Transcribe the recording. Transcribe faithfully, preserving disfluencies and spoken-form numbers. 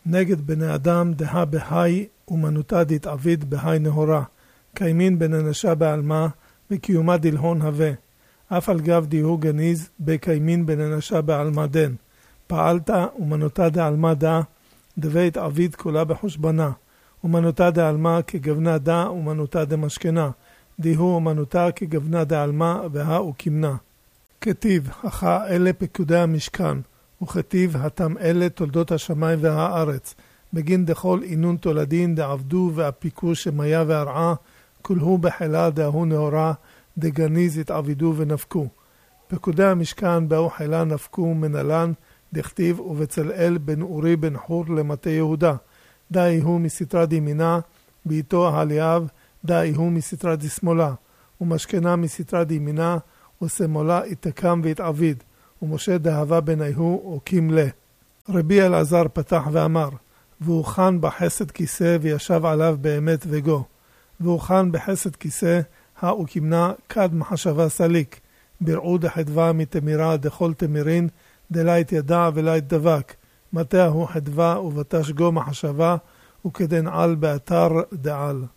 נגד בני אדם דהה בהי ומנותה דתעביד בהי נהורה, קיימין בן אנשה בעלמה וקיומה דלהון הווה, אף על גב דיהו גניז בקיימין בן אנשה בעלמה דן, פעלת ומנותה דעלמה דה דבית עביד כולה בחושבנה, ומנותה דעלמה כגבנה דה ומנותה דמשכנה, דיהו ומנותה כגבנה דעלמה והא וכמנה. כתיב, אחא אלה פקודי המשכן, וכתיב, התם אלה תולדות השמיים והארץ, בגין דכל אינון תולדין דעבדו ואפיקו שמיה והרעה, כולהו בחילה דהו נהורה, דגניז התעבידו ונפקו. פקודי המשכן באו חילה נפקו מנלן, דכתיב ובצלאל בן אורי בן חור למטה יהודה, דאי הוא מסתרה דימינה, ביתו העליאב, דאי הוא מסתרה דשמאלה, ומשכנה מסתרה דימינה, ושמאלה התקם והתעביד, ומשה דהבה בניהו וקים לה. רבי אלעזר פתח ואמר, והוכן בחסד כיסא וישב עליו באמת וגו, והוכן בחסד כיסא, הא וכמנה כד מחשבה סליק, ברעו דחדווה מתמירה דכל תמירין, דלה ידע ולה ידבק, מטה הוא חדווה ובתש גו מחשבה, וכדן על באתר דעל.